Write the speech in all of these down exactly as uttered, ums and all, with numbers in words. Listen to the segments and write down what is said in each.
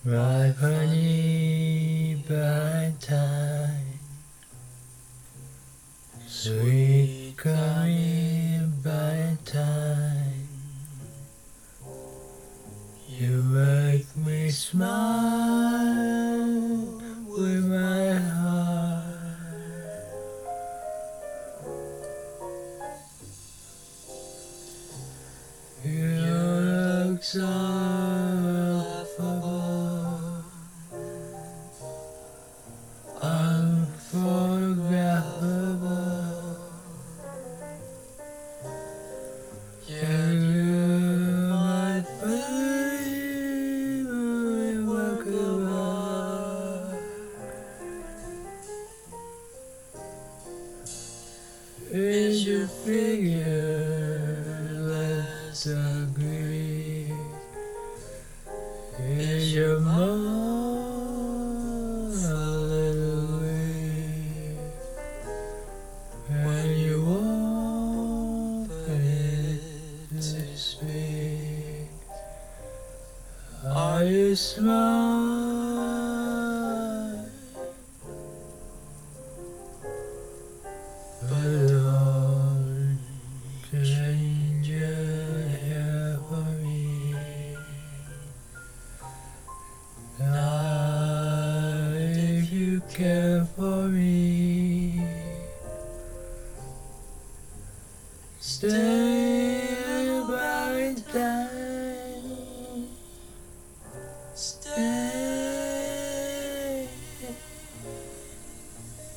Ripe honey by time, sweet coming by time. You make me smile with my heart. You look so affable, unforgettable. Yeah, you're my favorite work of art. Is your figure, let's agree. Is your mouth a little weak when you open it to speak? Are you smart? But don't change your hair for me. Not if you care for me. Stay by time. Stay.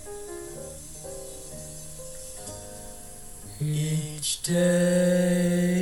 Each day